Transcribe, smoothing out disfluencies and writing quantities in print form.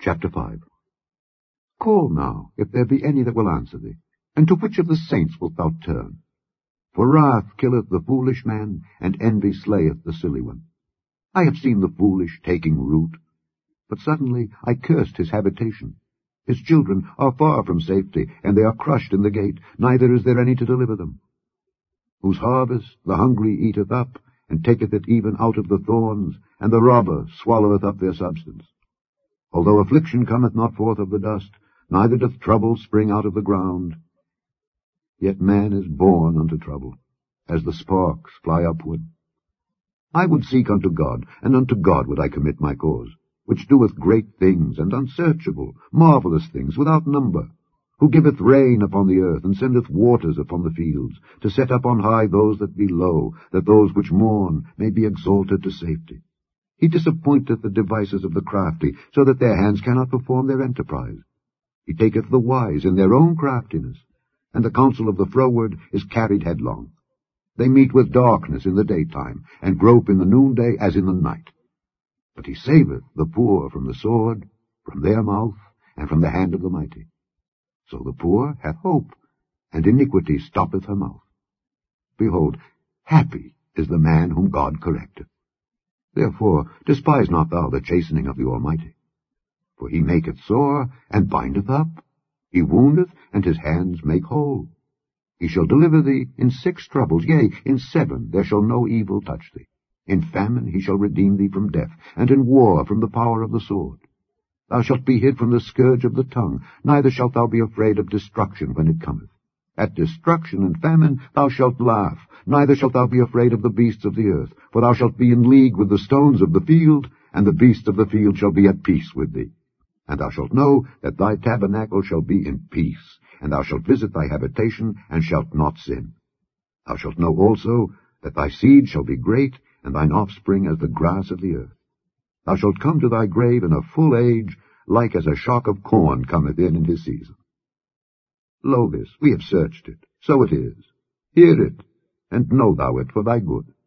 Chapter 5. Call now, if there be any that will answer thee, and to which of the saints wilt thou turn? For wrath killeth the foolish man, and envy slayeth the silly one. I have seen the foolish taking root, but suddenly I cursed his habitation. His children are far from safety, and they are crushed in the gate, neither is there any to deliver them. Whose harvest the hungry eateth up, and taketh it even out of the thorns, and the robber swalloweth up their substance. Although affliction cometh not forth of the dust, neither doth trouble spring out of the ground, yet man is born unto trouble, as the sparks fly upward. I would seek unto God, and unto God would I commit my cause, which doeth great things, and unsearchable, marvelous things, without number, who giveth rain upon the earth, and sendeth waters upon the fields, to set up on high those that be low, that those which mourn may be exalted to safety. He disappointeth the devices of the crafty, so that their hands cannot perform their enterprise. He taketh the wise in their own craftiness, and the counsel of the froward is carried headlong. They meet with darkness in the daytime, and grope in the noonday as in the night. But he saveth the poor from the sword, from their mouth, and from the hand of the mighty. So the poor hath hope, and iniquity stoppeth her mouth. Behold, happy is the man whom God correcteth. Therefore despise not thou the chastening of the Almighty. For he maketh sore, and bindeth up. He woundeth, and his hands make whole. He shall deliver thee in 6 troubles, yea, in 7 there shall no evil touch thee. In famine he shall redeem thee from death, and in war from the power of the sword. Thou shalt be hid from the scourge of the tongue, neither shalt thou be afraid of destruction when it cometh. At destruction and famine thou shalt laugh, neither shalt thou be afraid of the beasts of the earth, for thou shalt be in league with the stones of the field, and the beasts of the field shall be at peace with thee. And thou shalt know that thy tabernacle shall be in peace, and thou shalt visit thy habitation, and shalt not sin. Thou shalt know also that thy seed shall be great, and thine offspring as the grass of the earth. Thou shalt come to thy grave in a full age, like as a shock of corn cometh in his season. Lo this, we have searched it, so it is. Hear it, and know thou it for thy good.